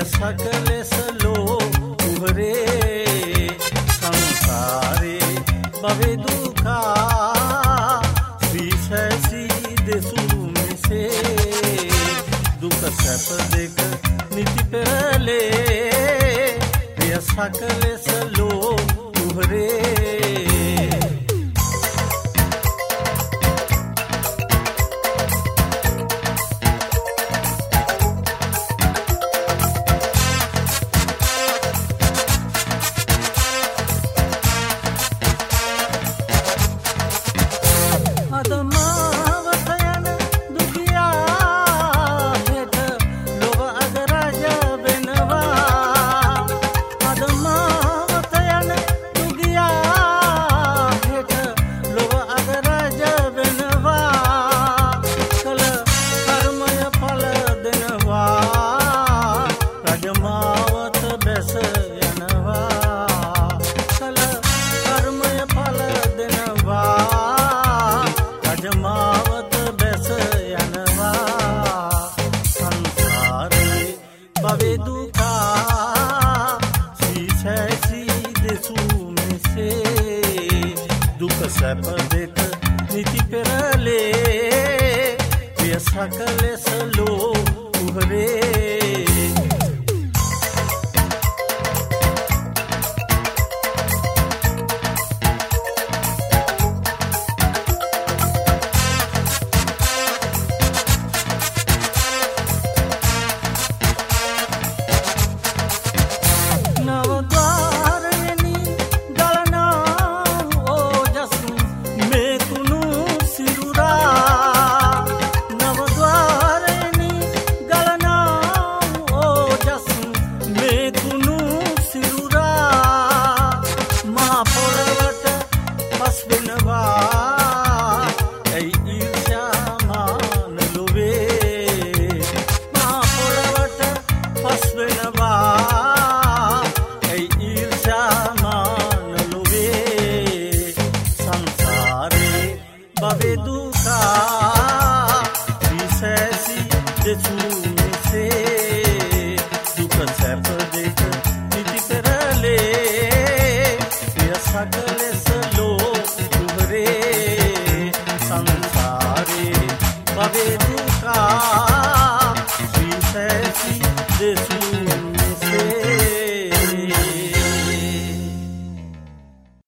සකලෙස ලෝ උහරේ සංසාරේ භවේ දුකා විසසී දෙසු මෙසේ දුක සැප දෙක නිති පෙරලේ ප්‍රිය සකලෙස ලෝ උහරේ සැප දෙක නිති පෙරලේ ප්‍රිය සකලෙස ලෝ උහරේ භවේ දුකා විසසී දෙසු මෙසේ දුක සැප දෙක නිති පෙරලේ ප්‍රිය සකලෙස ලෝ උහරේ සංසාරේ භවේ